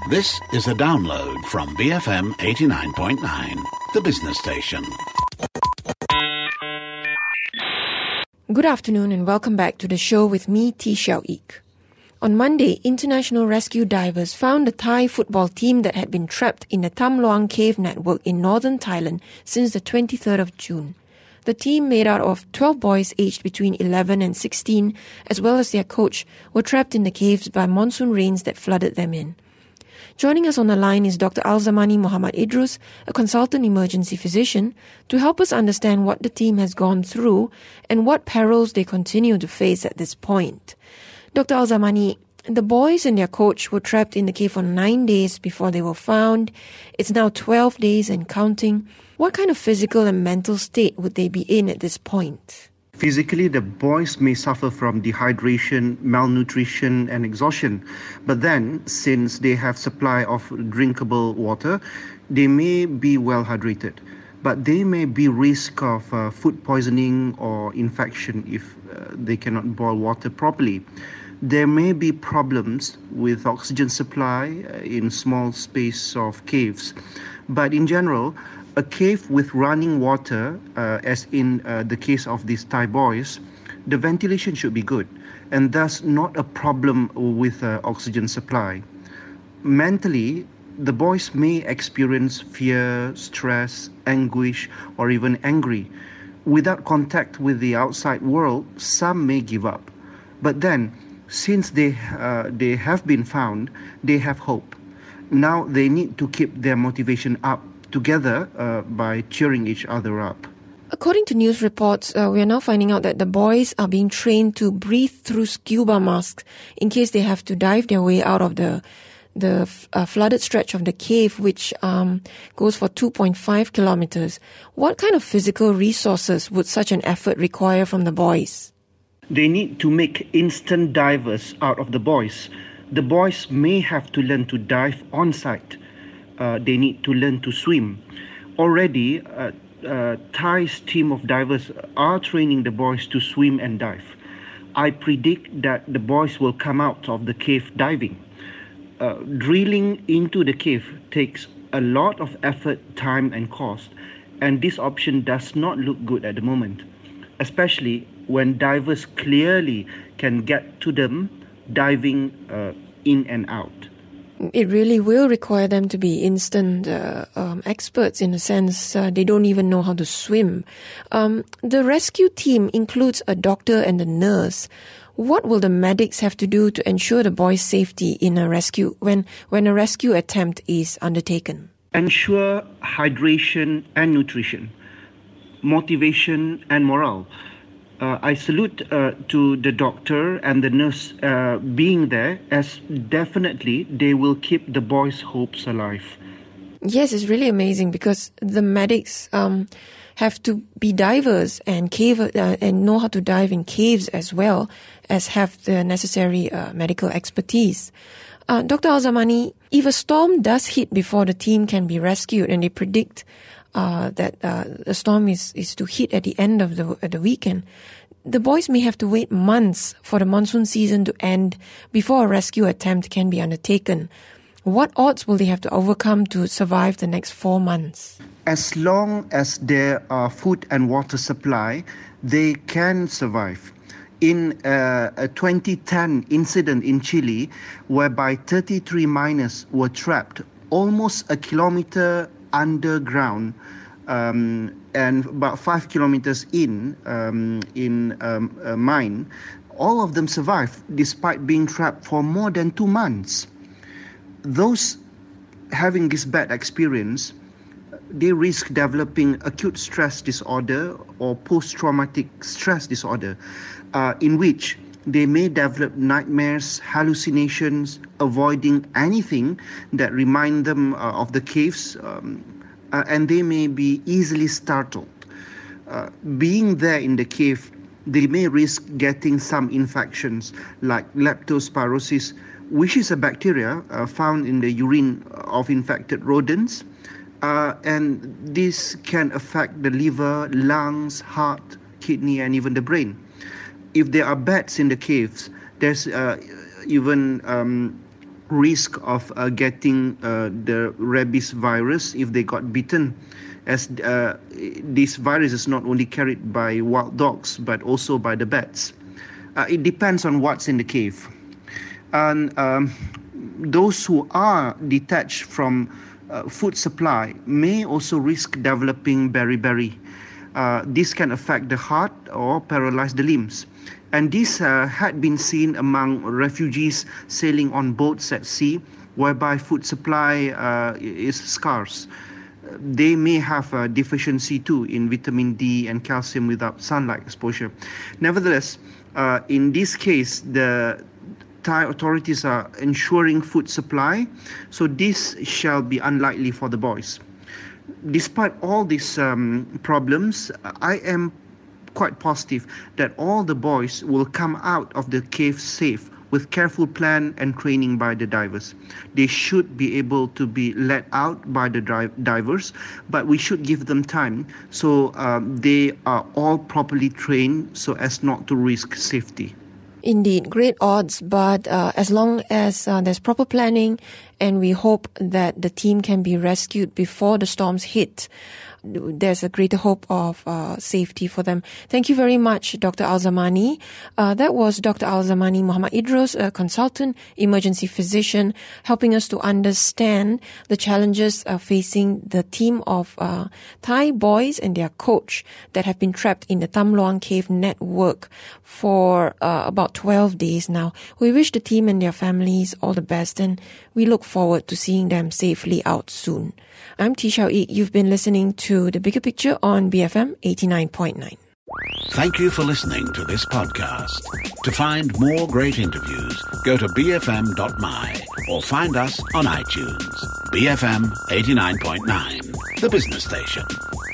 This is a download from BFM 89.9, the business station. Good afternoon and welcome back to the show with me, T. Xiao Ik. On Monday, international rescue divers found a Thai football team that had been trapped in the Tham Luang cave network in northern Thailand since the 23rd of June. The team, made out of 12 boys aged between 11 and 16, as well as their coach, were trapped in the caves by monsoon rains that flooded them in. Joining us on the line is Dr. Alzamani Muhammad Idrus, a consultant emergency physician, to help us understand what the team has gone through and what perils they continue to face at this point. Dr. Alzamani, the boys and their coach were trapped in the cave for 9 days before they were found. It's now 12 days and counting. What kind of physical and mental state would they be in at this point? Physically, the boys may suffer from dehydration, malnutrition, and exhaustion. But then, since they have supply of drinkable water, they may be well hydrated. But they may be risk of food poisoning or infection if they cannot boil water properly. There may be problems with oxygen supply in small space of caves. But in general, a cave with running water, as in the case of these Thai boys, the ventilation should be good and thus not a problem with oxygen supply. Mentally, the boys may experience fear, stress, anguish, or even angry. Without contact with the outside world, some may give up. But then, since they have been found, they have hope. Now they need to keep their motivation up together by cheering each other up. According to news reports, we are now finding out that the boys are being trained to breathe through scuba masks in case they have to dive their way out of the flooded stretch of the cave, which goes for 2.5 kilometers. What kind of physical resources would such an effort require from the boys? They need to make instant divers out of the boys. The boys may have to learn to dive on site. They need to learn to swim. Already, Thai's team of divers are training the boys to swim and dive. I predict that the boys will come out of the cave diving. Drilling into the cave takes a lot of effort, time and cost, and this option does not look good at the moment, especially when divers clearly can get to them diving in and out. It really will require them to be instant experts in a sense. They don't even know how to swim. The rescue team includes a doctor and a nurse. What will the medics have to do to ensure the boys' safety in a rescue when a rescue attempt is undertaken? Ensure hydration and nutrition, motivation and morale. I salute to the doctor and the nurse being there, as definitely they will keep the boys' hopes alive. Yes, it's really amazing because the medics have to be divers and and know how to dive in caves as well as have the necessary medical expertise. Dr. Alzamani, if a storm does hit before the team can be rescued, and they predict that the storm is to hit at the end of the weekend, the boys may have to wait months for the monsoon season to end before a rescue attempt can be undertaken. What odds will they have to overcome to survive the next 4 months? As long as there are food and water supply, they can survive. In a 2010 incident in Chile, whereby 33 miners were trapped almost a kilometer underground and about 5 kilometers in a mine, all of them survived despite being trapped for more than 2 months. Those having this bad experience, they risk developing acute stress disorder or post-traumatic stress disorder, in which they may develop nightmares, hallucinations, avoiding anything that remind them of the caves, and they may be easily startled. Being there in the cave, they may risk getting some infections like leptospirosis, which is a bacteria found in the urine of infected rodents, and this can affect the liver, lungs, heart, kidney, and even the brain. If there are bats in the caves, there's even risk of getting the rabies virus if they got bitten, as this virus is not only carried by wild dogs but also by the bats. It depends on what's in the cave. And those who are detached from food supply may also risk developing beriberi. This can affect the heart or paralyze the limbs. And this had been seen among refugees sailing on boats at sea, whereby food supply is scarce. They may have a deficiency too in vitamin D and calcium without sunlight exposure. Nevertheless, in this case, the Thai authorities are ensuring food supply, so this shall be unlikely for the boys. Despite all these problems, I am quite positive that all the boys will come out of the cave safe with careful plan and training by the divers. They should be able to be let out by the divers, but we should give them time so they are all properly trained so as not to risk safety. Indeed, great odds, but as long as there's proper planning and we hope that the team can be rescued before the storms hit, there's a greater hope of safety for them. Thank you very much, Dr. Al-Zamani. That was Dr. Al-Zamani Muhammad Idrus, a consultant emergency physician, helping us to understand the challenges facing the team of Thai boys and their coach that have been trapped in the Tam Luang Cave network for about 12 days now. We wish the team and their families all the best, and we look forward to seeing them safely out soon. I'm T. Xiao Ik. You've been listening to The Bigger Picture on BFM 89.9. Thank you for listening to this podcast. To find more great interviews, go to bfm.my or find us on iTunes. BFM 89.9, the business station.